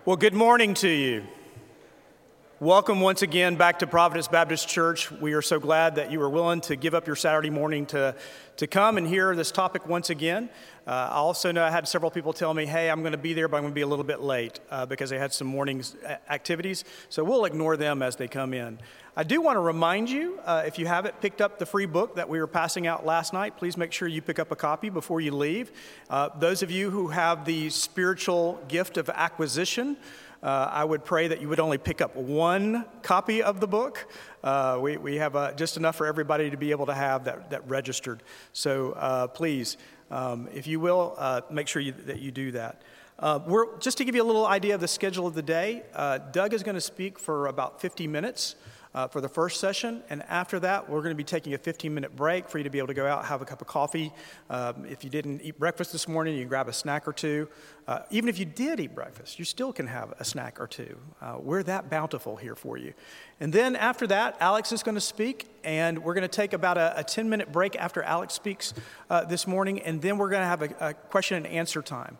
Well, good morning to you. Welcome once again back to Providence Baptist Church. We are so glad that you are willing to give up your Saturday morning to come and hear this topic once again. I also know I had several people tell me, hey, I'm going to be there, but I'm going to be a little bit late because they had some morning activities. So we'll ignore them as they come in. I do want to remind you, if you haven't picked up the free book that we were passing out last night, please make sure you pick up a copy before you leave. Those of you who have the spiritual gift of acquisition, I would pray that you would only pick up one copy of the book. We have just enough for everybody to be able to have that registered. So please, if you will, make sure that you do that. Just to give you a little idea of the schedule of the day, Doug is going to speak for about 50 minutes. For the first session, and after that, we're going to be taking a 15-minute break for you to be able to go out, have a cup of coffee. If you didn't eat breakfast this morning, you can grab a snack or two. Even if you did eat breakfast, you still can have a snack or two. We're that bountiful here for you. And then after that, Alex is going to speak, and we're going to take about a 10-minute break after Alex speaks this morning, and then we're going to have a question and answer time.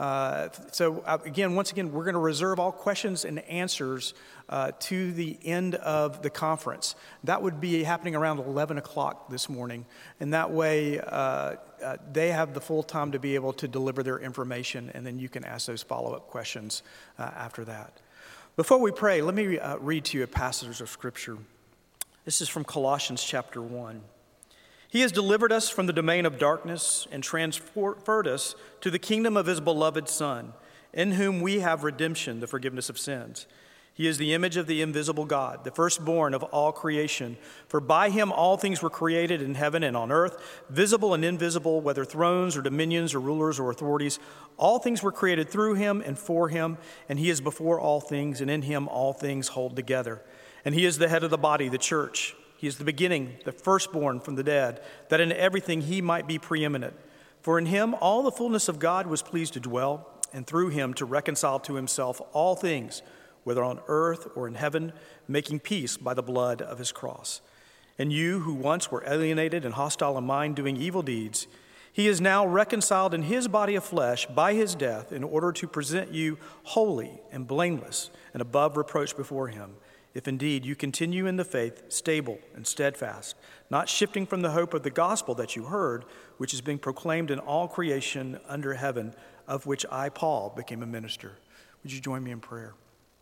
Once again, we're going to reserve all questions and answers to the end of the conference. That would be happening around 11 o'clock this morning, and that way they have the full time to be able to deliver their information, and then you can ask those follow-up questions after that. Before we pray, let me read to you a passage of Scripture. This is from Colossians chapter 1. He has delivered us from the domain of darkness and transferred us to the kingdom of his beloved Son, in whom we have redemption, the forgiveness of sins. He is the image of the invisible God, the firstborn of all creation. For by him all things were created in heaven and on earth, visible and invisible, whether thrones or dominions or rulers or authorities. All things were created through him and for him, and he is before all things, and in him all things hold together. And he is the head of the body, the church. He is the beginning, the firstborn from the dead, that in everything he might be preeminent. For in him all the fullness of God was pleased to dwell, and through him to reconcile to himself all things, whether on earth or in heaven, making peace by the blood of his cross. And you who once were alienated and hostile in mind, doing evil deeds, he is now reconciled in his body of flesh by his death, in order to present you holy and blameless and above reproach before him. If indeed you continue in the faith, stable and steadfast, not shifting from the hope of the gospel that you heard, which is being proclaimed in all creation under heaven, of which I, Paul, became a minister. Would you join me in prayer?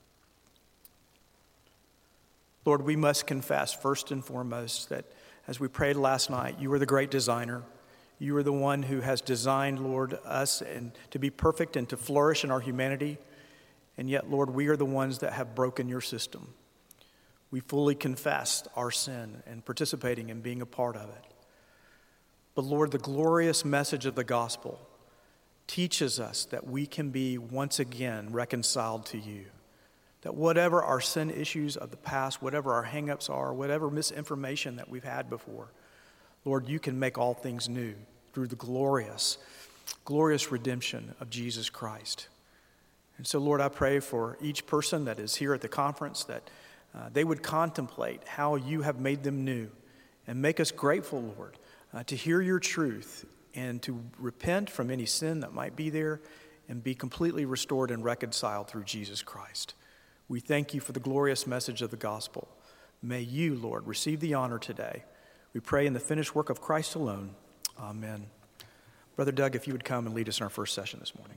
Lord, we must confess first and foremost that as we prayed last night, you are the great designer. You are the one who has designed, Lord, us and to be perfect and to flourish in our humanity. And yet, Lord, we are the ones that have broken your system. We fully confessed our sin and participating in being a part of it. But Lord, the glorious message of the gospel teaches us that we can be once again reconciled to you. That whatever our sin issues of the past, whatever our hang-ups are, whatever misinformation that we've had before, Lord, you can make all things new through the glorious redemption of Jesus Christ. And so, Lord, I pray for each person that is here at the conference that they would contemplate how you have made them new and make us grateful, Lord, to hear your truth and to repent from any sin that might be there and be completely restored and reconciled through Jesus Christ. We thank you for the glorious message of the gospel. May you, Lord, receive the honor today. We pray in the finished work of Christ alone. Amen. Brother Doug, if you would come and lead us in our first session this morning.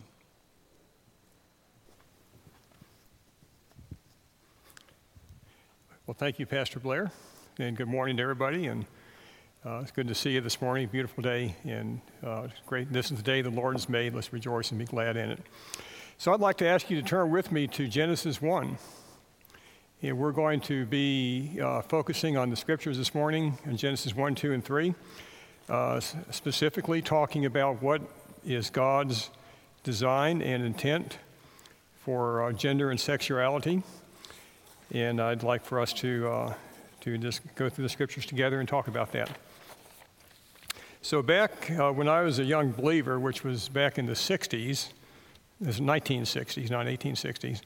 Well, thank you, Pastor Blair, and good morning to everybody. And it's good to see you this morning. Beautiful day, and great. This is the day the Lord has made. Let's rejoice and be glad in it. So I'd like to ask you to turn with me to Genesis 1. And we're going to be focusing on the scriptures this morning in Genesis 1, 2, and 3, specifically talking about what is God's design and intent for gender and sexuality. And I'd like for us to just go through the scriptures together and talk about that. So back when I was a young believer, which was back in the 60s, this is 1960s, not 1860s,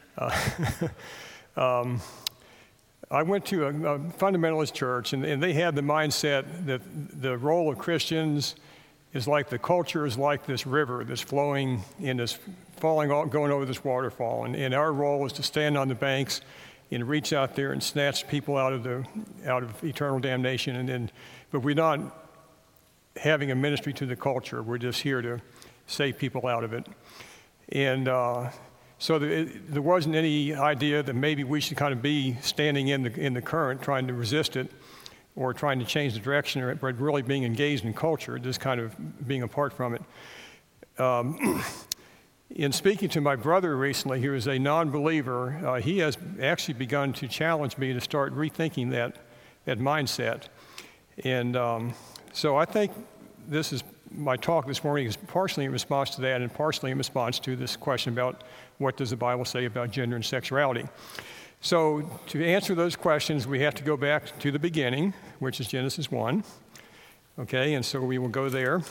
I went to a fundamentalist church, and they had the mindset that the role of Christians is like the culture is like this river that's flowing in this going over this waterfall, and our role was to stand on the banks and reach out there and snatch people out of eternal damnation. But we're not having a ministry to the culture. We're just here to save people out of it. And so there wasn't any idea that maybe we should kind of be standing in the current, trying to resist it, or trying to change the direction, but really being engaged in culture, just kind of being apart from it. In speaking to my brother recently, he was a non-believer. He has actually begun to challenge me to start rethinking that mindset. And so I think my talk this morning is partially in response to that and partially in response to this question about what does the Bible say about gender and sexuality. So to answer those questions, we have to go back to the beginning, which is Genesis 1. Okay, and so we will go there.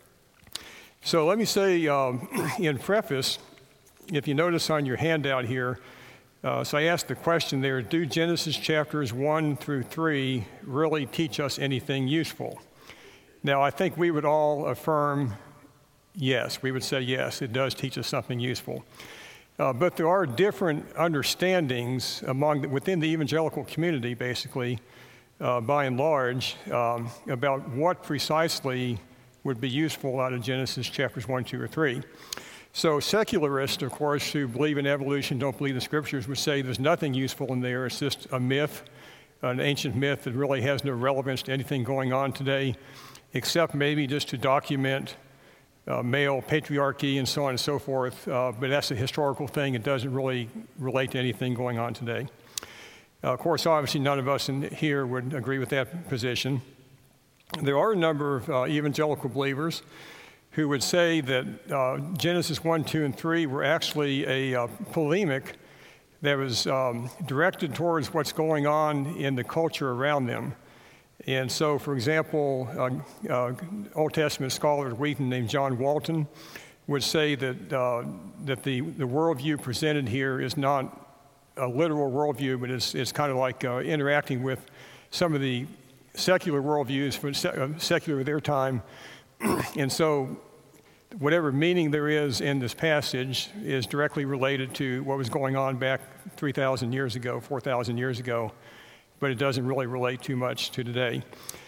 So let me say in preface, if you notice on your handout here, so I asked the question there, do Genesis chapters 1 through 3 really teach us anything useful? Now, I think we would all affirm yes. We would say yes, it does teach us something useful. But there are different understandings within the evangelical community, basically, by and large, about what precisely would be useful out of Genesis chapters 1, 2, or 3. So secularists, of course, who believe in evolution, don't believe the scriptures, would say there's nothing useful in there. It's just a myth, an ancient myth that really has no relevance to anything going on today, except maybe just to document male patriarchy and so on and so forth. But that's a historical thing. It doesn't really relate to anything going on today. Of course, obviously, none of us in here would agree with that position. There are a number of evangelical believers who would say that Genesis 1, 2, and 3 were actually a polemic that was directed towards what's going on in the culture around them. And so, for example, Old Testament scholar at Wheaton named John Walton would say that the worldview presented here is not a literal worldview, but it's kind of like interacting with some of the secular worldviews, secular of their time. And so whatever meaning there is in this passage is directly related to what was going on back 3,000 years ago, 4,000 years ago, but it doesn't really relate too much to today.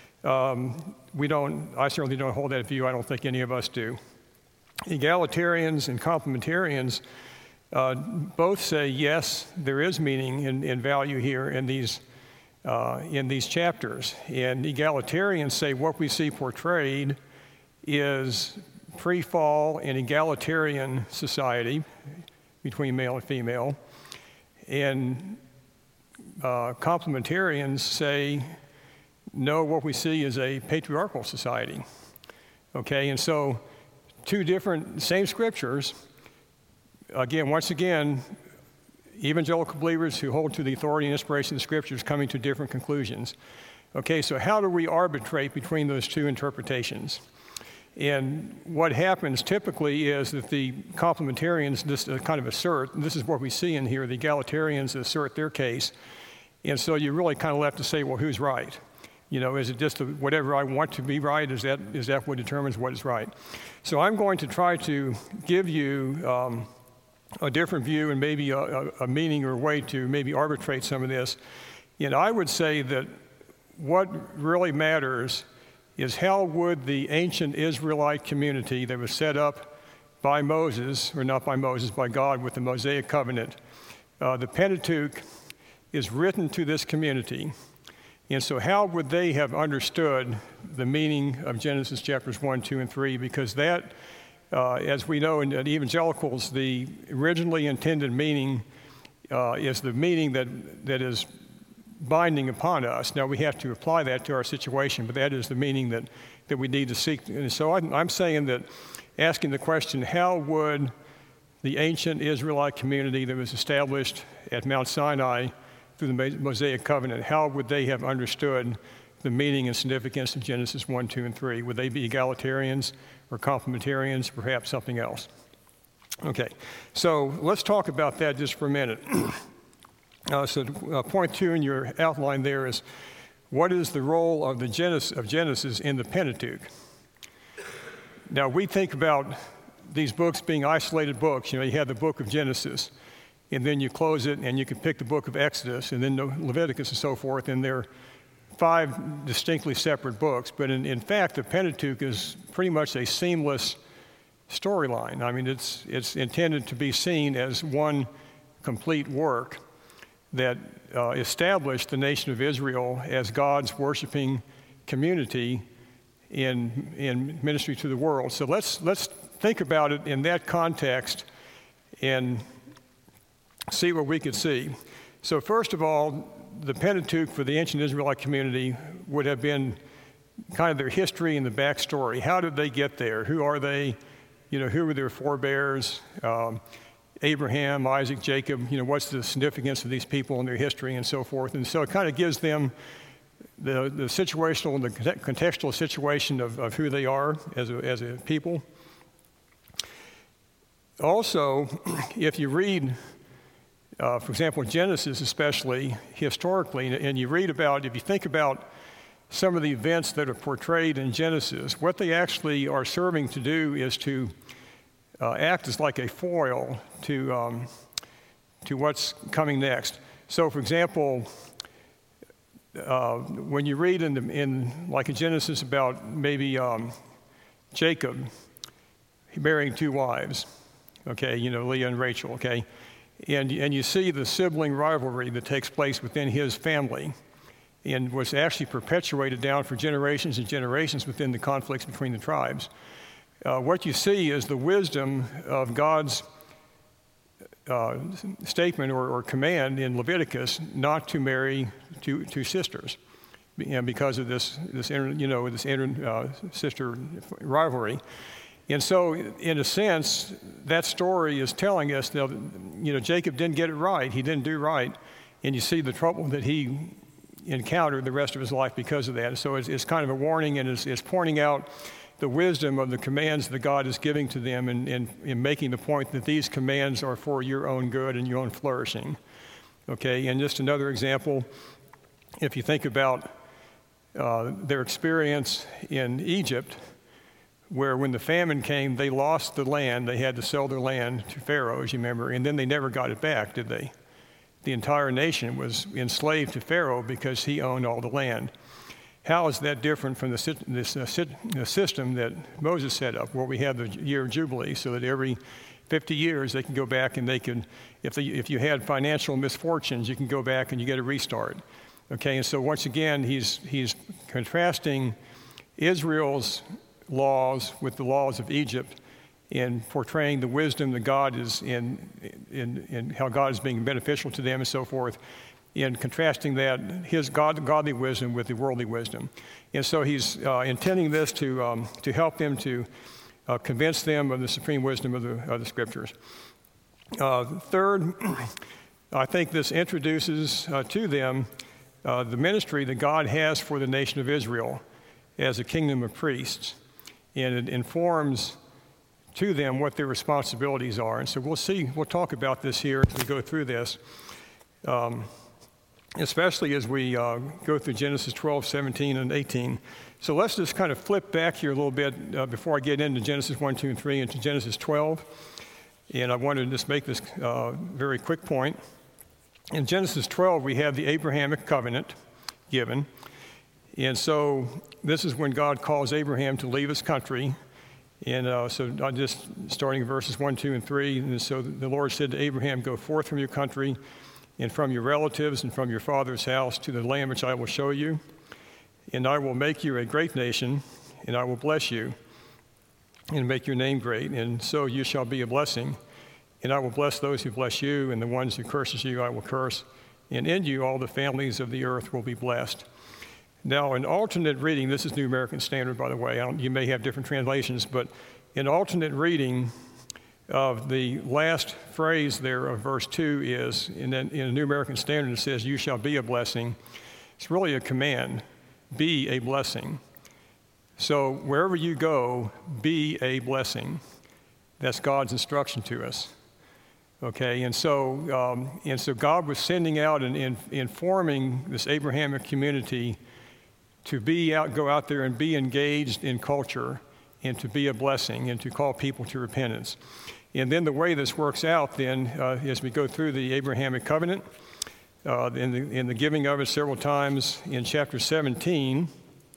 I certainly don't hold that view. I don't think any of us do. Egalitarians and complementarians both say, yes, there is meaning and value here in these chapters. And egalitarians say what we see portrayed is pre-fall and egalitarian society between male and female. And complementarians say, no, what we see is a patriarchal society. Okay, and so same scriptures. Once again, evangelical believers who hold to the authority and inspiration of the scriptures coming to different conclusions. Okay, so how do we arbitrate between those two interpretations? And what happens typically is that the complementarians just kind of assert, and this is what we see in here, the egalitarians assert their case, and so you're really kind of left to say, well, who's right? You know, is it just whatever I want to be right? Is that what determines what is right? So I'm going to try to give you a different view and maybe a meaning or a way to maybe arbitrate some of this. And I would say that what really matters is how would the ancient Israelite community that was set up by Moses, or not by Moses, by God with the Mosaic covenant. The Pentateuch is written to this community. And so how would they have understood the meaning of Genesis chapters 1, 2, and 3? Because that, as we know in evangelicals, the originally intended meaning is the meaning that is binding upon us. Now, we have to apply that to our situation, but that is the meaning that we need to seek. And so I'm saying that asking the question, how would the ancient Israelite community that was established at Mount Sinai through the Mosaic covenant, how would they have understood the meaning and significance of Genesis 1, 2, and 3? Would they be egalitarians or complementarians, perhaps something else? Okay, so let's talk about that just for a minute. Point 2 in your outline there is, what is the role of Genesis in the Pentateuch? Now, we think about these books being isolated books. You have the book of Genesis, and then you close it, and you can pick the book of Exodus, and then Leviticus and so forth, and they're 5 distinctly separate books. But in fact, the Pentateuch is pretty much a seamless storyline. I mean, it's intended to be seen as one complete work that established the nation of Israel as God's worshiping community in ministry to the world. So let's think about it in that context and see what we could see. So first of all, the Pentateuch for the ancient Israelite community would have been kind of their history and the backstory. How did they get there? Who are they? Who were their forebears? Abraham, Isaac, Jacob, what's the significance of these people and their history and so forth. And so it kind of gives them the situational and the contextual situation of who they are as a people. Also, if you read, for example, Genesis especially, historically, and you read about, if you think about some of the events that are portrayed in Genesis, what they actually are serving to do is to act as like a foil to what's coming next. So, for example, when you read in Genesis about maybe Jacob marrying 2 wives, okay, Leah and Rachel, okay, and you see the sibling rivalry that takes place within his family and was actually perpetuated down for generations and generations within the conflicts between the tribes. What you see is the wisdom of God's statement or command in Leviticus not to marry two sisters, because of this sister rivalry. And so, in a sense, that story is telling us that Jacob didn't get it right. He didn't do right, and you see the trouble that he encountered the rest of his life because of that. So it's kind of a warning, and it's pointing out the wisdom of the commands that God is giving to them, and in making the point that these commands are for your own good and your own flourishing. Okay, and just another example, if you think about their experience in Egypt, where when the famine came, they lost the land. They had to sell their land to Pharaoh, as you remember, and then they never got it back, did they? The entire nation was enslaved to Pharaoh because he owned all the land. How is that different from the system that Moses set up, where we have the year of Jubilee, so that every 50 years they can go back and they can, if you had financial misfortunes, you can go back and you get a restart. Okay, and so once again, he's contrasting Israel's laws with the laws of Egypt in portraying the wisdom that God is in how God is being beneficial to them and so forth, in contrasting that, his godly wisdom with the worldly wisdom. And so he's intending this to help them to convince them of the supreme wisdom of the Scriptures. Third, I think this introduces to them the ministry that God has for the nation of Israel as a kingdom of priests, and it informs to them what their responsibilities are. And so we'll talk about this here as we go through this. Especially as we go through Genesis 12, 17, and 18. So let's just kind of flip back here a little bit before I get into Genesis 1, 2, and 3 into Genesis 12. And I want to just make this very quick point. In Genesis 12, we have the Abrahamic covenant given. And so this is when God calls Abraham to leave his country. And so I just starting in verses 1, 2, and 3. And so the Lord said to Abraham, "Go forth from your country and from your relatives and from your father's house to the land which I will show you. And I will make you a great nation, and I will bless you and make your name great. And so you shall be a blessing. And I will bless those who bless you, and the ones who curses you I will curse. And in you all the families of the earth will be blessed." Now, in alternate reading, this is New American Standard, by the way. You may have different translations, but in alternate reading of the last phrase there of verse 2 is, in a New American Standard, it says, "You shall be a blessing." It's really a command, be a blessing. So wherever you go, be a blessing. That's God's instruction to us. Okay, and so God was sending out and informing this Abrahamic community to go out there and be engaged in culture and to be a blessing and to call people to repentance. And then the way this works out then, as we go through the Abrahamic covenant, in the giving of it several times in chapter 17,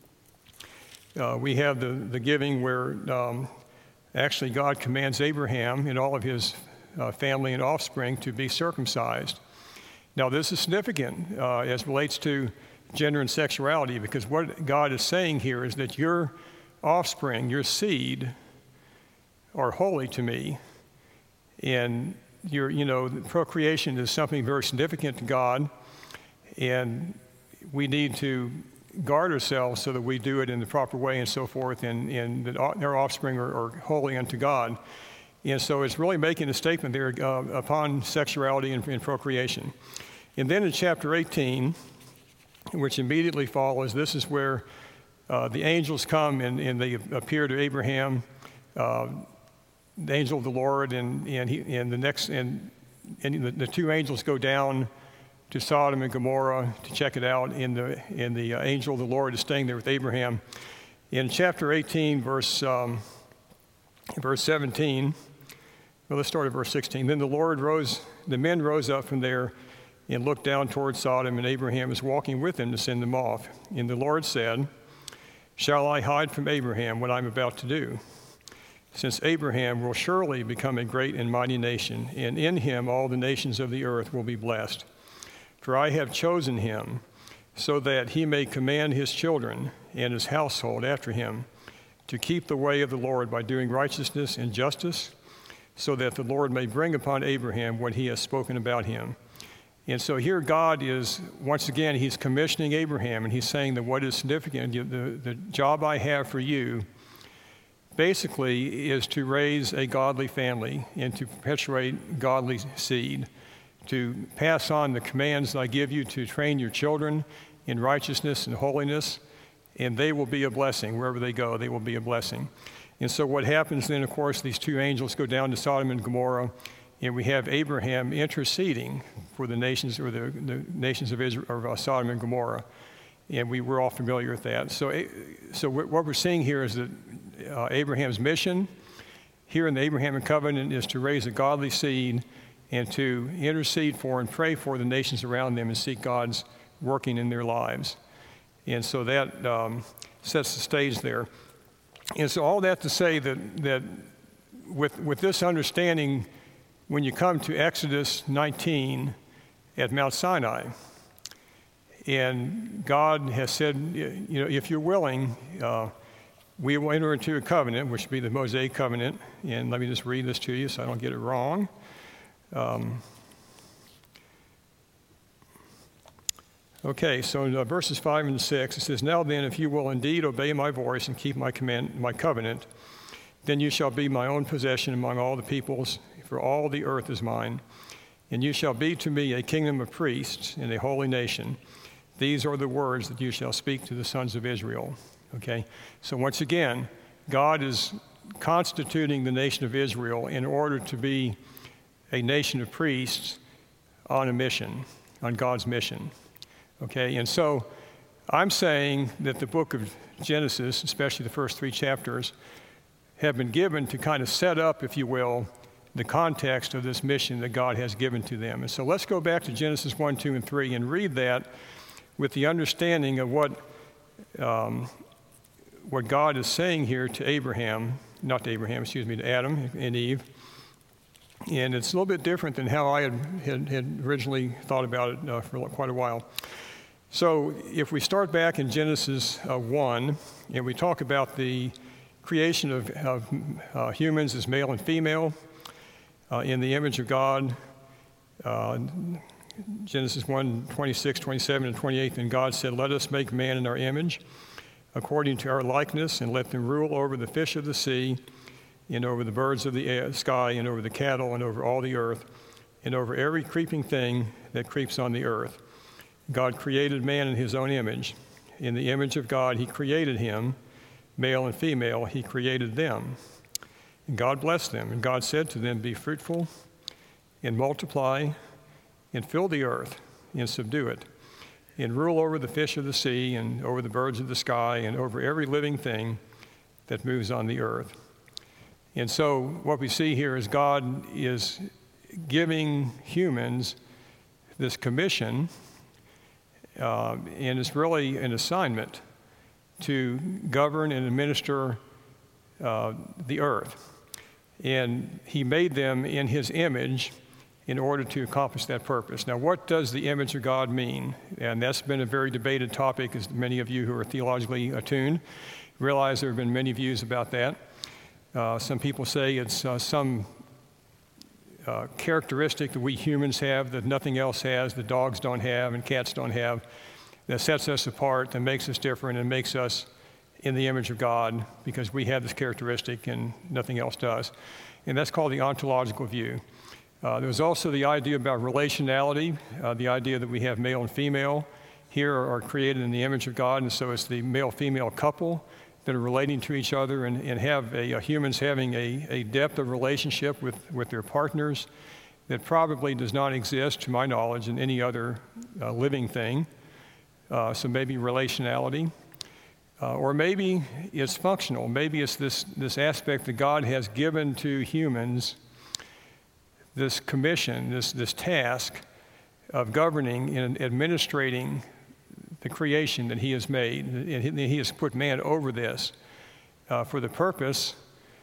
we have the giving where actually God commands Abraham and all of his family and offspring to be circumcised. Now this is significant as relates to gender and sexuality, because what God is saying here is that your offspring, your seed, are holy to me. And procreation is something very significant to God, and we need to guard ourselves so that we do it in the proper way and so forth, and that their offspring are holy unto God. And so it's really making a statement there upon sexuality and procreation. And then in chapter 18, which immediately follows, this is where the angels come and they appear to Abraham, the angel of the Lord, and the two angels go down to Sodom and Gomorrah to check it out, and the angel of the Lord is staying there with Abraham. In chapter 18, verse 17, well, let's start at verse 16. Then the men rose up from there and looked down toward Sodom, and Abraham was walking with them to send them off. And the Lord said, "Shall I hide from Abraham what I'm about to do? Since Abraham will surely become a great and mighty nation, and in him all the nations of the earth will be blessed. For I have chosen him, so that he may command his children and his household after him to keep the way of the Lord by doing righteousness and justice, so that the Lord may bring upon Abraham what he has spoken about him." And so here God is, once again, he's commissioning Abraham, and he's saying that what is significant, the job I have for you, basically is to raise a godly family and to perpetuate godly seed, to pass on the commands I give you to train your children in righteousness and holiness, and they will be a blessing. Wherever they go, they will be a blessing. And so what happens then, of course, these two angels go down to Sodom and Gomorrah, and we have Abraham interceding for the nations, or the nations of Israel, of Sodom and Gomorrah. And we're all familiar with that. So what we're seeing here is that Abraham's mission here in the Abrahamic covenant is to raise a godly seed and to intercede for and pray for the nations around them and seek God's working in their lives. And so that sets the stage there. And so all that to say that with this understanding, when you come to Exodus 19 at Mount Sinai, and God has said, if you're willing, we will enter into a covenant, which would be the Mosaic covenant. And let me just read this to you so I don't get it wrong. Okay, so in verses 5 and 6, it says, "Now then, if you will indeed obey my voice and keep my covenant, then you shall be my own possession among all the peoples, for all the earth is mine. And you shall be to me a kingdom of priests and a holy nation. These are the words that you shall speak to the sons of Israel." Okay, so once again, God is constituting the nation of Israel in order to be a nation of priests on a mission, on God's mission. Okay, and so I'm saying that the book of Genesis, especially the first 3 chapters, have been given to kind of set up, if you will, the context of this mission that God has given to them. And so let's go back to Genesis 1, 2, and 3 and read that with the understanding of what God is saying here to to Adam and Eve. And it's a little bit different than how I had originally thought about it for quite a while. So if we start back in Genesis 1, and we talk about the creation of humans as male and female in the image of God, Genesis 1, 26, 27, and 28, "And God said, let us make man in our image, according to our likeness, and let them rule over the fish of the sea, and over the birds of the sky, and over the cattle, and over all the earth, and over every creeping thing that creeps on the earth. God created man in his own image. In the image of God he created him, male and female he created them. And God blessed them, and God said to them, be fruitful, and multiply, and fill the earth, and subdue it, and rule over the fish of the sea, and over the birds of the sky, and over every living thing that moves on the earth. And so what we see here is God is giving humans this commission, and it's really an assignment to govern and administer the earth. And he made them in his image in order to accomplish that purpose. Now, what does the image of God mean? And that's been a very debated topic, as many of you who are theologically attuned realize there have been many views about that. Some people say it's some characteristic that we humans have that nothing else has, that dogs don't have and cats don't have, that sets us apart, that makes us different and makes us in the image of God because we have this characteristic and nothing else does. And that's called the ontological view. There's also the idea about relationality, the idea that we have male and female here are created in the image of God, and so it's the male-female couple that are relating to each other and have humans having a depth of relationship with their partners that probably does not exist, to my knowledge, in any other living thing. So maybe relationality. Or maybe it's functional. Maybe it's this aspect that God has given to humans, this commission, this task of governing and administrating the creation that he has made. And he has put man over this for the purpose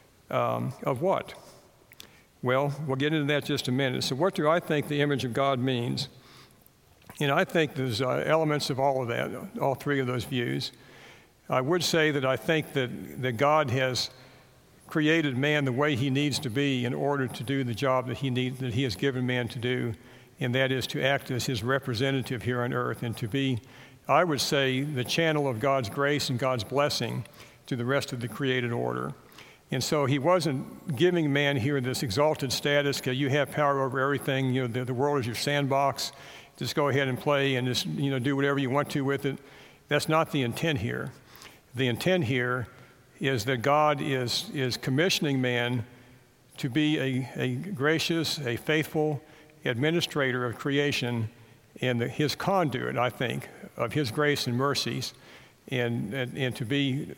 of what? Well, we'll get into that in just a minute. So what do I think the image of God means? And I think there's elements of all of that, all three of those views. I would say that I think that God has created man the way he needs to be in order to do the job that he has given man to do, and that is to act as his representative here on earth and to be, I would say, the channel of God's grace and God's blessing to the rest of the created order. And so he wasn't giving man here this exalted status, okay, you have power over everything, the world is your sandbox, just go ahead and play and just do whatever you want to with it. That's not the intent here. The intent here is that God is commissioning man to be a gracious, a faithful administrator of creation and his conduit, I think, of his grace and mercies, and to be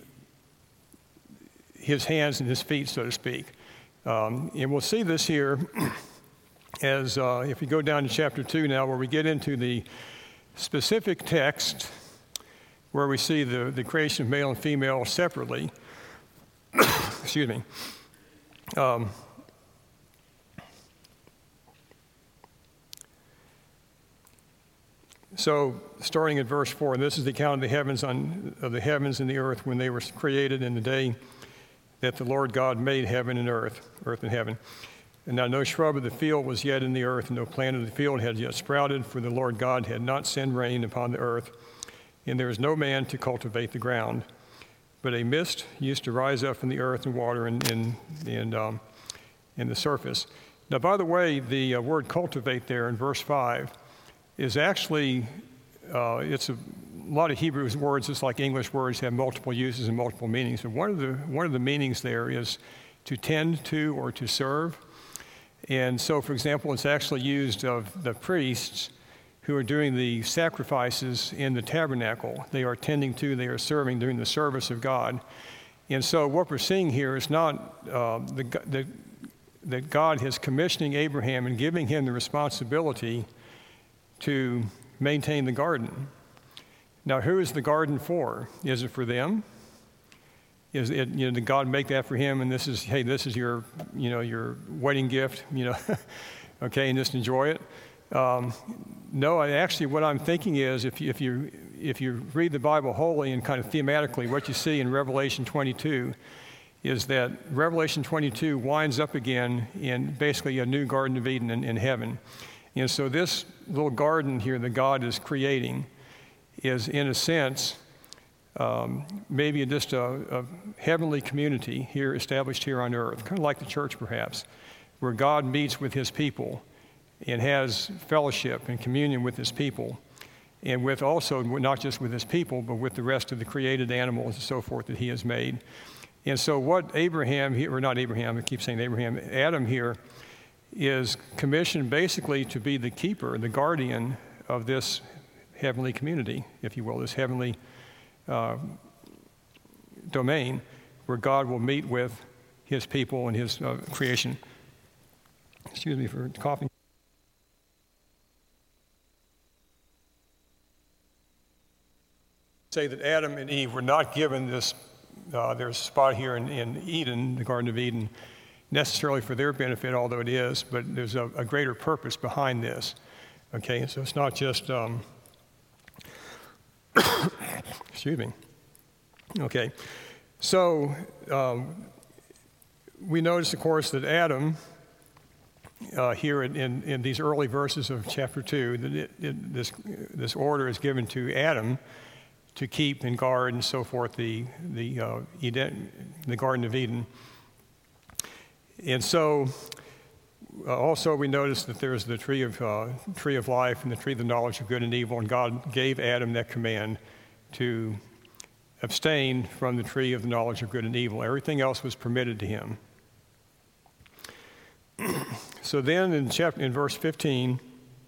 his hands and his feet, so to speak. And we'll see this here as if we go down to chapter 2 now, where we get into the specific text where we see the creation of male and female separately. Excuse me. So, starting at verse 4, this is the account of the heavens and the earth when they were created in the day that the Lord God made heaven and earth and heaven. And now no shrub of the field was yet in the earth, and no plant of the field had yet sprouted, for the Lord God had not sent rain upon the earth, and there was no man to cultivate the ground. But a mist used to rise up from the earth and water in the surface. Now, by the way, the word cultivate there in verse 5 is actually, it's a lot of Hebrew words, just like English words, have multiple uses and multiple meanings. But one of the meanings there is to tend to or to serve. And so, for example, it's actually used of the priests who are doing the sacrifices in the tabernacle. They are tending to, they are serving, doing the service of God. And so what we're seeing here is not that God is commissioning Abraham and giving him the responsibility to maintain the garden. Now, who is the garden for? Is it for them? Is it, did God make that for him? And this is your, your wedding gift, okay, and just enjoy it. No, actually, what I'm thinking is if you read the Bible wholly and kind of thematically, what you see in Revelation 22 is that Revelation 22 winds up again in basically a new Garden of Eden in heaven. And so this little garden here that God is creating is, in a sense, maybe just a heavenly community here established here on earth, kind of like the church perhaps, where God meets with his people and has fellowship and communion with his people, and with also not just with his people, but with the rest of the created animals and so forth that he has made. And so what Adam here is commissioned basically to be the keeper, the guardian of this heavenly community, if you will, this heavenly domain where God will meet with his people and his creation. Excuse me for coughing. Say that Adam and Eve were not given this, their spot here in Eden, the Garden of Eden, necessarily for their benefit, although it is, but there's a greater purpose behind this. Okay, so it's not just, excuse me. Okay, so we notice, of course, that Adam, here in these early verses of chapter 2, that this order is given to Adam to keep and guard and so forth the Garden of Eden. And so also we notice that there's the tree of life and the tree of the knowledge of good and evil, and God gave Adam that command to abstain from the tree of the knowledge of good and evil. Everything else was permitted to him. So then in verse 15,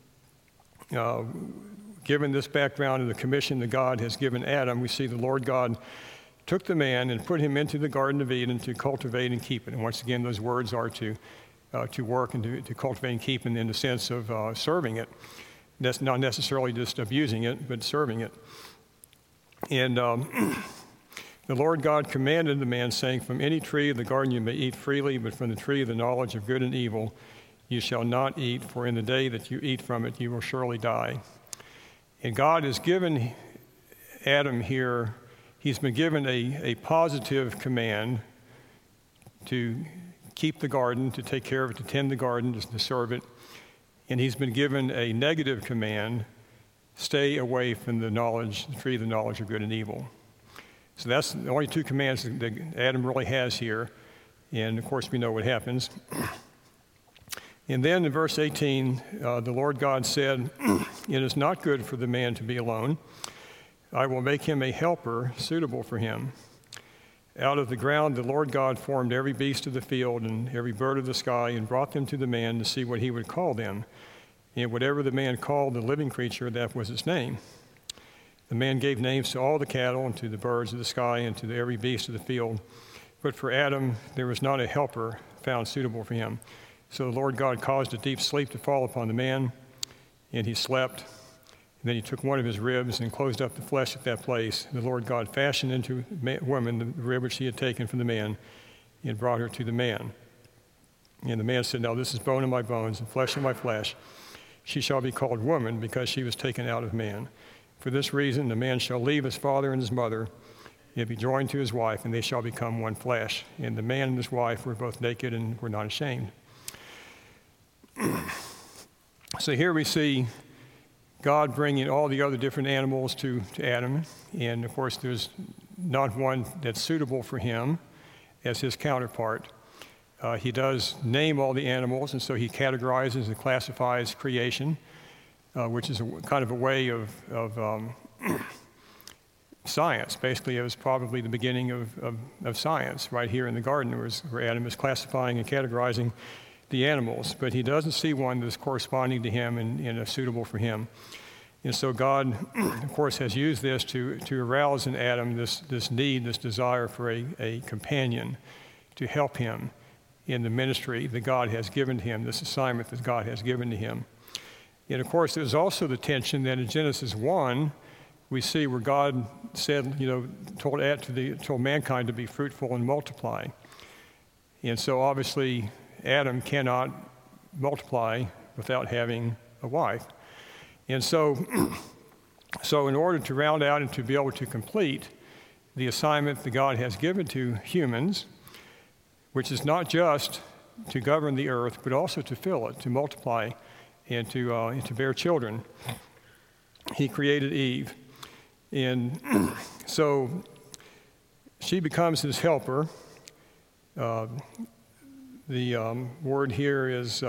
given this background of the commission that God has given Adam, we see the Lord God took the man and put him into the Garden of Eden to cultivate and keep it. And once again, those words are to work and to cultivate and keep in the sense of serving it. That's not necessarily just abusing it, but serving it. And the Lord God commanded the man, saying, "From any tree of the garden you may eat freely, but from the tree of the knowledge of good and evil you shall not eat, for in the day that you eat from it you will surely die." And God has given Adam here, he's been given a positive command to keep the garden, to take care of it, to tend the garden, to serve it. And he's been given a negative command, stay away from the tree of the knowledge of good and evil. So that's the only two commands that Adam really has here. And of course, we know what happens. And then in verse 18, the Lord God said, "It is not good for the man to be alone. I will make him a helper suitable for him." Out of the ground the Lord God formed every beast of the field and every bird of the sky and brought them to the man to see what he would call them. And whatever the man called the living creature, that was its name. The man gave names to all the cattle and to the birds of the sky and to every beast of the field. But for Adam there was not a helper found suitable for him. So the Lord God caused a deep sleep to fall upon the man, and he slept. And then he took one of his ribs and closed up the flesh at that place. And the Lord God fashioned into woman the rib which he had taken from the man and brought her to the man. And the man said, "Now this is bone of my bones and flesh of my flesh. She shall be called woman because she was taken out of man. For this reason the man shall leave his father and his mother and be joined to his wife, and they shall become one flesh. And the man and his wife were both naked and were not ashamed." So here we see God bringing all the other different animals to Adam. And of course, there's not one that's suitable for him as his counterpart. He does name all the animals, and so he categorizes and classifies creation, which is kind of a way of science. Basically, it was probably the beginning of science right here in the garden, where Adam is classifying and categorizing the animals, but he doesn't see one that's corresponding to him and suitable for him. And so God, of course, has used this to arouse in Adam this need, this desire for a companion to help him in the ministry that God has given to him, this assignment that God has given to him. And of course, there's also the tension that in Genesis 1, we see where God said, told mankind to be fruitful and multiply. And so obviously, Adam cannot multiply without having a wife. And so in order to round out and to be able to complete the assignment that God has given to humans, which is not just to govern the earth, but also to fill it, to multiply, and to bear children, he created Eve. And so she becomes his helper. The word here is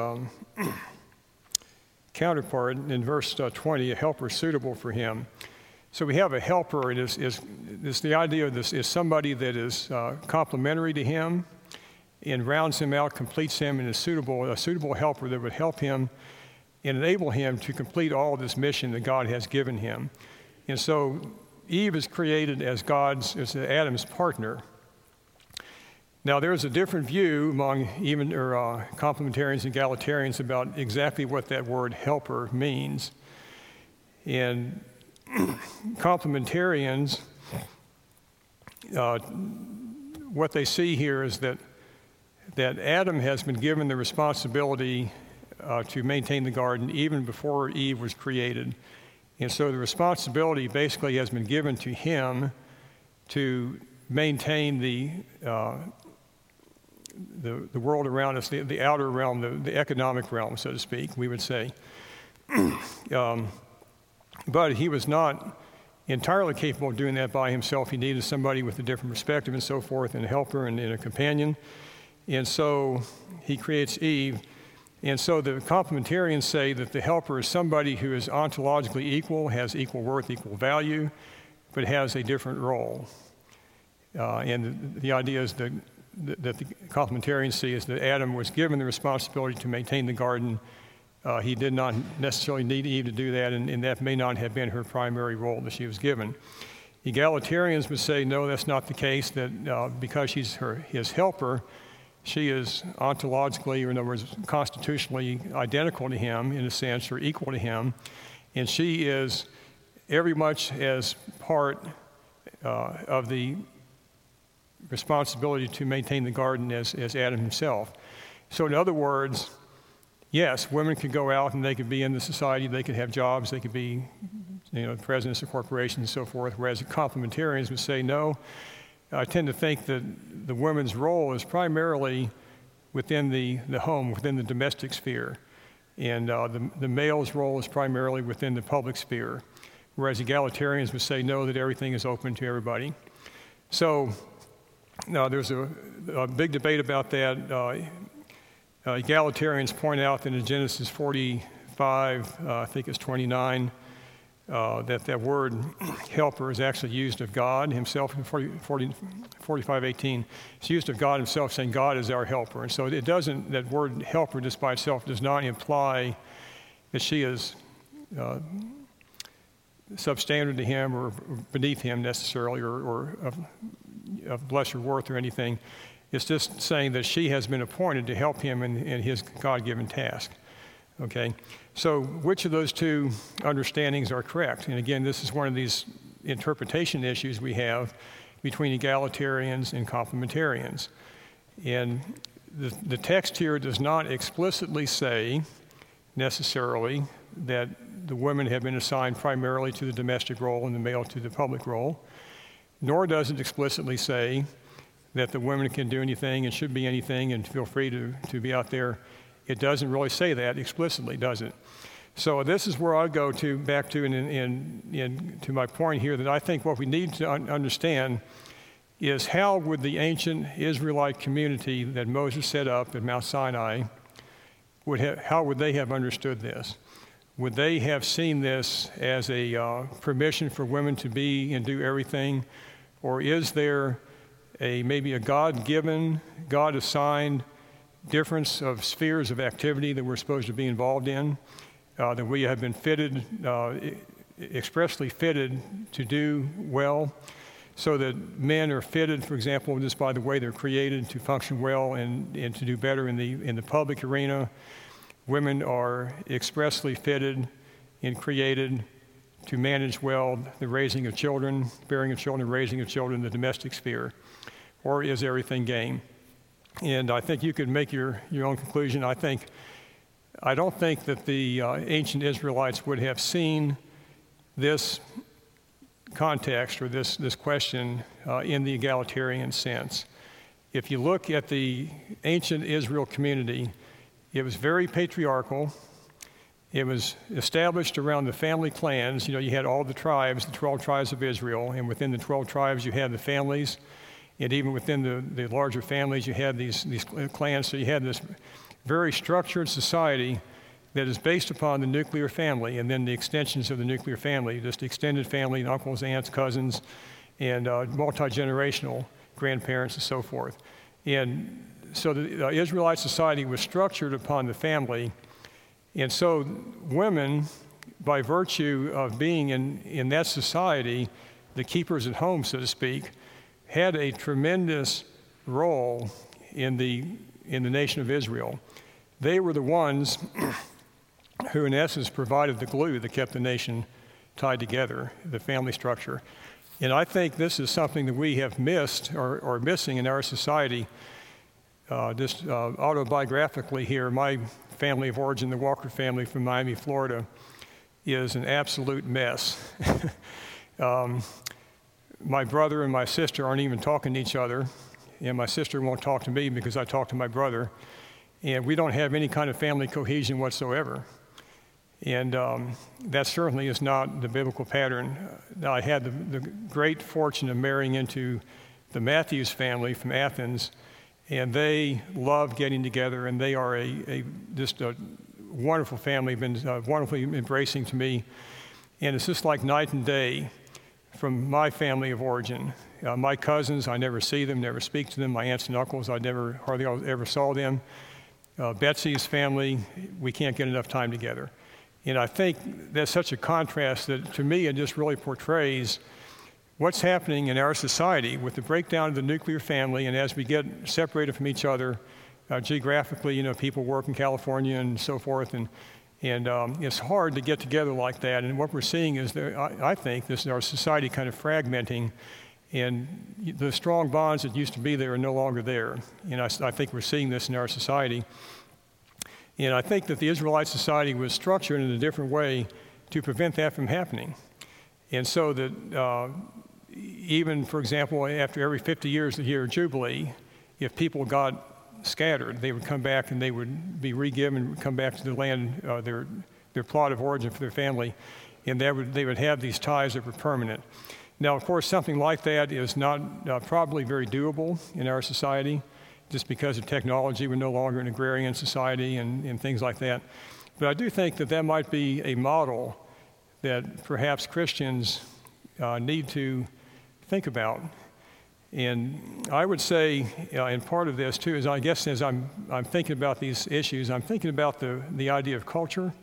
counterpart. In verse 20, a helper suitable for him. So we have a helper, and is the idea of this is somebody that is complementary to him and rounds him out, completes him, and is a suitable helper that would help him and enable him to complete all of this mission that God has given him. And so Eve is created as Adam's partner. Now, there's a different view among even complementarians and egalitarians about exactly what that word helper means. And complementarians, what they see here is that Adam has been given the responsibility to maintain the garden even before Eve was created. And so the responsibility basically has been given to him to maintain the world around us, the outer realm, the economic realm, so to speak, we would say. But he was not entirely capable of doing that by himself. He needed somebody with a different perspective and so forth, and a helper and a companion. And so he creates Eve. And so the complementarians say that the helper is somebody who is ontologically equal, has equal worth, equal value, but has a different role. And the idea is that the complementarians see is that Adam was given the responsibility to maintain the garden. He did not necessarily need Eve to do that, and that may not have been her primary role that she was given. Egalitarians would say, no, that's not the case, that because she's his helper, she is ontologically, or in other words, constitutionally identical to him in a sense, or equal to him, and she is every much as part of the responsibility to maintain the garden as Adam himself. So in other words, yes, women could go out and they could be in the society, they could have jobs, they could be presidents of corporations and so forth, whereas the complementarians would say, no, I tend to think that the woman's role is primarily within the home, within the domestic sphere, and the male's role is primarily within the public sphere, whereas egalitarians would say, no, that everything is open to everybody. So now there's a big debate about that. Egalitarians point out that in Genesis 45, I think it's 29, that word helper is actually used of God himself in 45:18. It's used of God himself, saying God is our helper. And so it doesn't, that word helper just by itself does not imply that she is substandard to him or beneath him necessarily, or of lesser worth or anything. It's just saying that she has been appointed to help him in his God-given task. Okay? So which of those two understandings are correct? And again, this is one of these interpretation issues we have between egalitarians and complementarians. And the text here does not explicitly say necessarily that the women have been assigned primarily to the domestic role and the male to the public role, nor does it explicitly say that the women can do anything and should be anything and feel free to be out there. It doesn't really say that explicitly, does it? So this is where I go back to my point here, that I think what we need to understand is how would the ancient Israelite community that Moses set up at Mount Sinai, how would they have understood this? Would they have seen this as a permission for women to be and do everything? Or is there maybe a God-given, God-assigned difference of spheres of activity that we're supposed to be involved in, that we have been fitted, expressly fitted to do well, so that men are fitted, for example, just by the way they're created to function well and to do better in the public arena. Women are expressly fitted and created to manage well the raising of children, bearing of children, raising of children in the domestic sphere. Or is everything game? And I think you could make your own conclusion. I don't think that the ancient Israelites would have seen this context or this question in the egalitarian sense. If you look at the ancient Israel community, it was very patriarchal. It was established around the family clans. You had all the tribes, the 12 tribes of Israel, and within the 12 tribes you had the families, and even within the larger families you had these clans. So you had this very structured society that is based upon the nuclear family and then the extensions of the nuclear family, just extended family, uncles, aunts, cousins, and multi-generational grandparents and so forth. And so the Israelite society was structured upon the family. And so women, by virtue of being in that society, the keepers at home, so to speak, had a tremendous role in the nation of Israel. They were the ones who, in essence, provided the glue that kept the nation tied together, the family structure. And I think this is something that we have missed or missing in our society. Just autobiographically here, my family of origin, the Walker family from Miami, Florida, is an absolute mess. My brother and my sister aren't even talking to each other, and my sister won't talk to me because I talk to my brother, and we don't have any kind of family cohesion whatsoever. And that certainly is not the biblical pattern. I had the great fortune of marrying into the Matthews family from Athens, and they love getting together, and they are just a wonderful family, been wonderfully embracing to me. And it's just like night and day from my family of origin. My cousins, I never see them, never speak to them. My aunts and uncles, I hardly ever saw them. Betsy's family, we can't get enough time together. And I think that's such a contrast that, to me, it just really portrays what's happening in our society with the breakdown of the nuclear family, and as we get separated from each other geographically, people work in California and so forth, and it's hard to get together like that. And what we're seeing is, I think, this is our society kind of fragmenting, and the strong bonds that used to be there are no longer there. And I think we're seeing this in our society. And I think that the Israelite society was structured in a different way to prevent that from happening. And so that even, for example, after every 50 years, the year of Jubilee, if people got scattered, they would come back and they would be re-given and come back to the land, their plot of origin for their family, and they would have these ties that were permanent. Now, of course, something like that is not probably very doable in our society, just because of technology. We're no longer an agrarian society and things like that. But I do think that that might be a model that perhaps Christians need to think about. And I would say, and part of this too, is I guess as I'm thinking about these issues, I'm thinking about the idea of culture.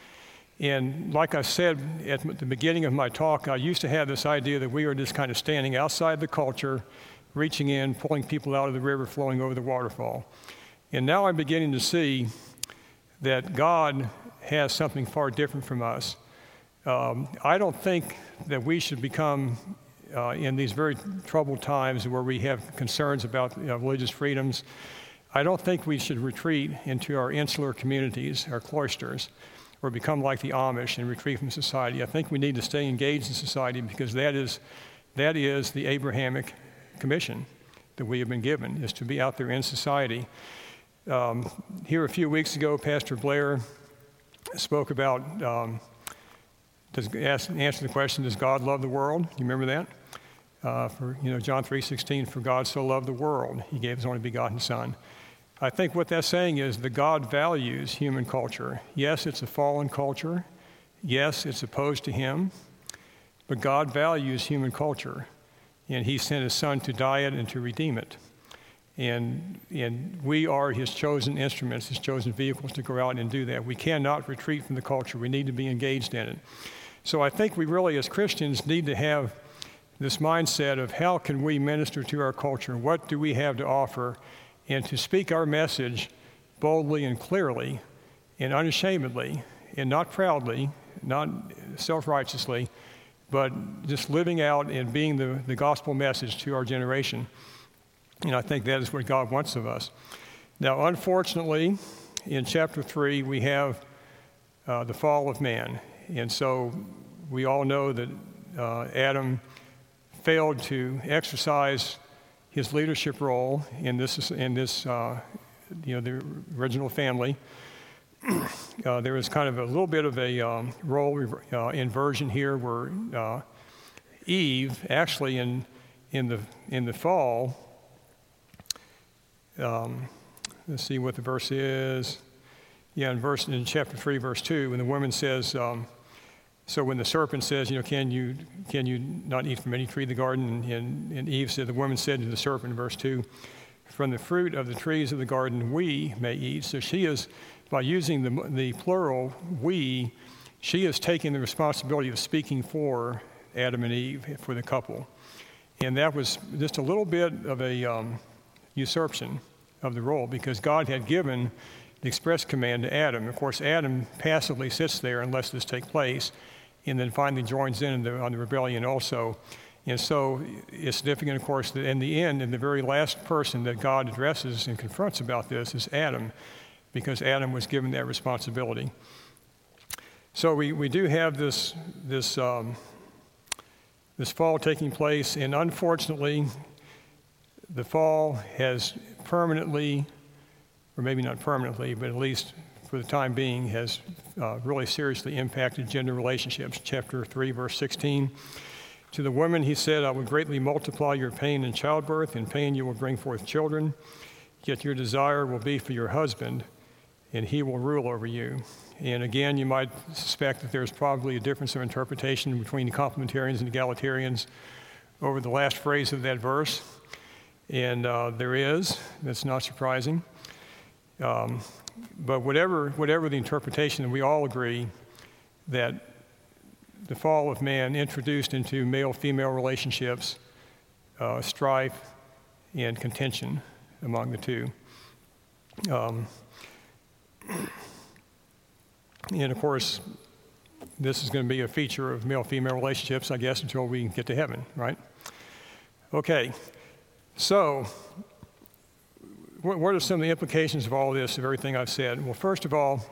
And like I said at the beginning of my talk, I used to have this idea that we were just kind of standing outside the culture, reaching in, pulling people out of the river, flowing over the waterfall. And now I'm beginning to see that God has something far different from us. I don't think that we should become, in these very troubled times where we have concerns about religious freedoms, I don't think we should retreat into our insular communities, our cloisters, or become like the Amish and retreat from society. I think we need to stay engaged in society, because that is the Abrahamic commission that we have been given, is to be out there in society. Here a few weeks ago, Pastor Blair spoke about, answer the question, does God love the world? You remember that? John 3:16, for God so loved the world, he gave his only begotten Son. I think what that's saying is that God values human culture. Yes, it's a fallen culture. Yes, it's opposed to him. But God values human culture. And he sent his Son to die it and to redeem it. And we are his chosen instruments, his chosen vehicles to go out and do that. We cannot retreat from the culture. We need to be engaged in it. So I think we really, as Christians, need to have this mindset of how can we minister to our culture? What do we have to offer? And to speak our message boldly and clearly and unashamedly, and not proudly, not self-righteously, but just living out and being the gospel message to our generation. And I think that is what God wants of us. Now, unfortunately, in chapter 3, we have the fall of man. And so we all know that Adam failed to exercise his leadership role in this the original family. There was kind of a little bit of a role inversion here, where Eve, actually in the fall, let's see what the verse is. Yeah, in chapter 3, verse 2, when the woman says, so when the serpent says, can you not eat from any tree of the garden? And Eve said, the woman said to the serpent, verse 2, from the fruit of the trees of the garden we may eat. So she is, by using the plural we, she is taking the responsibility of speaking for Adam and Eve, for the couple. And that was just a little bit of a usurpation of the role, because God had given the express command to Adam. Of course, Adam passively sits there and lets this take place, and then finally joins in on the rebellion also. And so it's significant, of course, that in the end, and the very last person that God addresses and confronts about this is Adam, because Adam was given that responsibility. So we do have this fall taking place, and unfortunately, the fall has permanently, or maybe not permanently, but at least for the time being, has really seriously impacted gender relationships. Chapter 3, verse 16. To the woman he said, I will greatly multiply your pain in childbirth. In pain you will bring forth children. Yet your desire will be for your husband, and he will rule over you. And again, you might suspect that there's probably a difference of interpretation between the complementarians and egalitarians over the last phrase of that verse. And there is. That's not surprising. But whatever the interpretation, we all agree that the fall of man introduced into male-female relationships strife and contention among the two. And of course, this is going to be a feature of male-female relationships, I guess, until we get to heaven, right? Okay, so what are some of the implications of all this, of everything I've said? Well, first of all,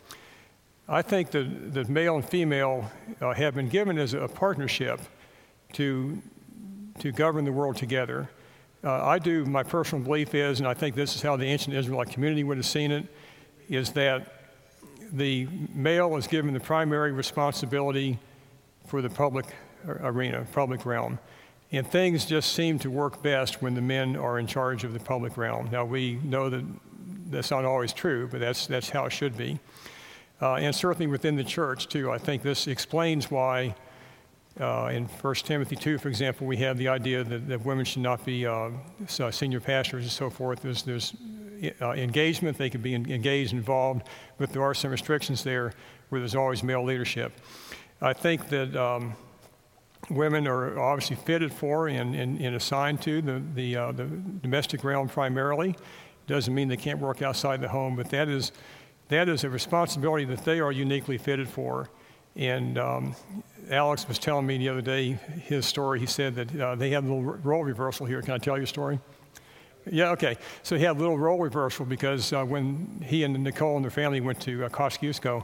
I think that male and female have been given as a partnership to govern the world together. My personal belief is, and I think this is how the ancient Israelite community would have seen it, is that the male is given the primary responsibility for the public arena, public realm. And things just seem to work best when the men are in charge of the public realm. Now, we know that that's not always true, but that's how it should be. And certainly within the church, too. I think this explains why in 1 Timothy 2, for example, we have the idea that women should not be senior pastors and so forth. There's engagement. They can be engaged, involved, but there are some restrictions there where there's always male leadership. I think that women are obviously fitted for and assigned to the domestic realm primarily. Doesn't mean they can't work outside the home, but that is a responsibility that they are uniquely fitted for. And Alex was telling me the other day his story. He said that they had a little role reversal here. Can I tell you a story? Yeah, okay. So he had a little role reversal because when he and Nicole and their family went to Kosciuszko,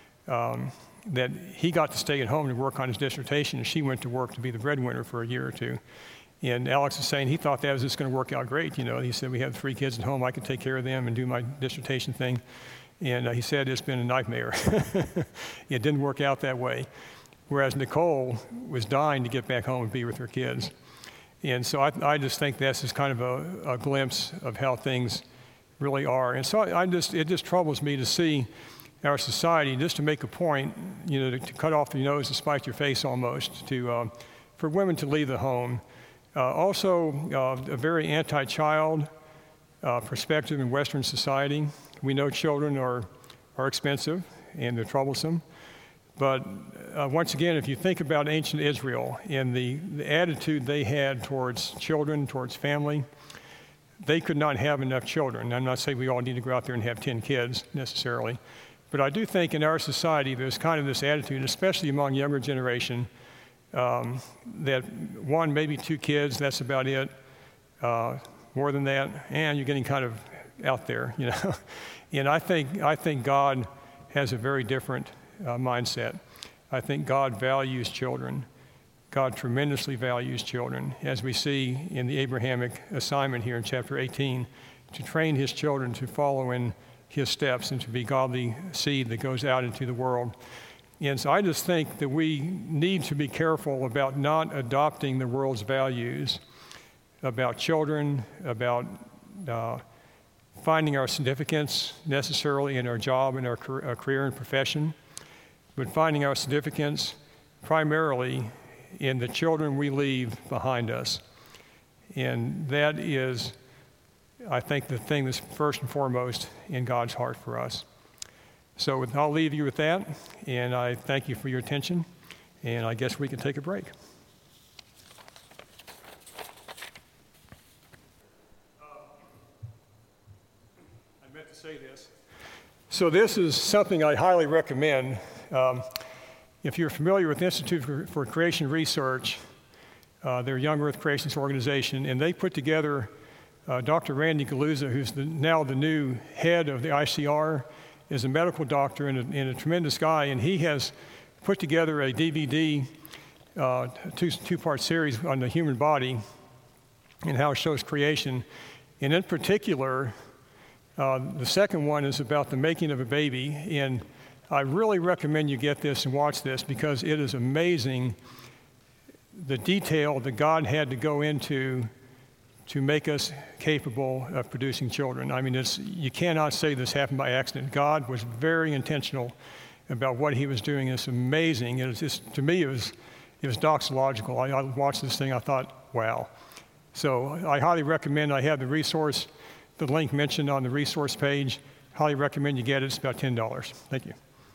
that he got to stay at home and work on his dissertation, and she went to work to be the breadwinner for a year or two. And Alex was saying he thought that was just going to work out great. He said, we have 3 kids at home. I could take care of them and do my dissertation thing. And he said it's been a nightmare. It didn't work out that way. Whereas Nicole was dying to get back home and be with her kids. And so I just think that's just kind of a glimpse of how things really are. And so it just troubles me to see our society, just to make a point, to cut off your nose to spite your face almost, for women to leave the home. Also, a very anti-child perspective in Western society. We know children are expensive and they're troublesome. But once again, if you think about ancient Israel and the attitude they had towards children, towards family, they could not have enough children. I'm not saying we all need to go out there and have 10 kids necessarily. But I do think in our society there's kind of this attitude, especially among younger generation, that 1, maybe 2 kids, that's about it. More than that, and you're getting kind of out there, And I think God has a very different mindset. I think God values children. God tremendously values children, as we see in the Abrahamic assignment here in chapter 18, to train his children to follow in his steps and to be godly seed that goes out into the world. And so I just think that we need to be careful about not adopting the world's values about children, about finding our significance necessarily in our job and our career and profession, but finding our significance primarily in the children we leave behind us. And that is, I think, the thing that's first and foremost in God's heart for us. So I'll leave you with that, and I thank you for your attention, and I guess we can take a break. So this is something I highly recommend. If you're familiar with the Institute for Creation Research, their Young Earth Creationist organization, and they put together Dr. Randy Galuza, who's now the new head of the ICR, is a medical doctor and a tremendous guy, and he has put together a DVD, two-part series on the human body and how it shows creation. And in particular, the second one is about the making of a baby, and I really recommend you get this and watch this because it is amazing the detail that God had to go into to make us capable of producing children. I mean, you cannot say this happened by accident. God was very intentional about what he was doing. It's amazing. It was just, to me, it was doxological. I watched this thing, I thought, wow. So I highly recommend, I have the link mentioned on the resource page. Highly recommend you get it. It's about $10. Thank you.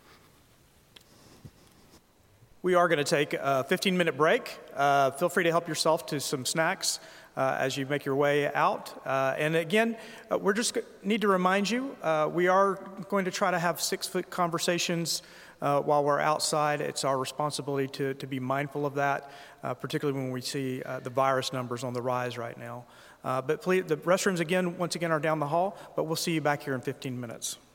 We are going to take a 15-minute break. Feel free to help yourself to some snacks as you make your way out. And again, we're just need to remind you, we are going to try to have 6-foot conversations while we're outside. It's our responsibility to be mindful of that, particularly when we see the virus numbers on the rise right now. But please, the restrooms, once again, are down the hall, but we'll see you back here in 15 minutes.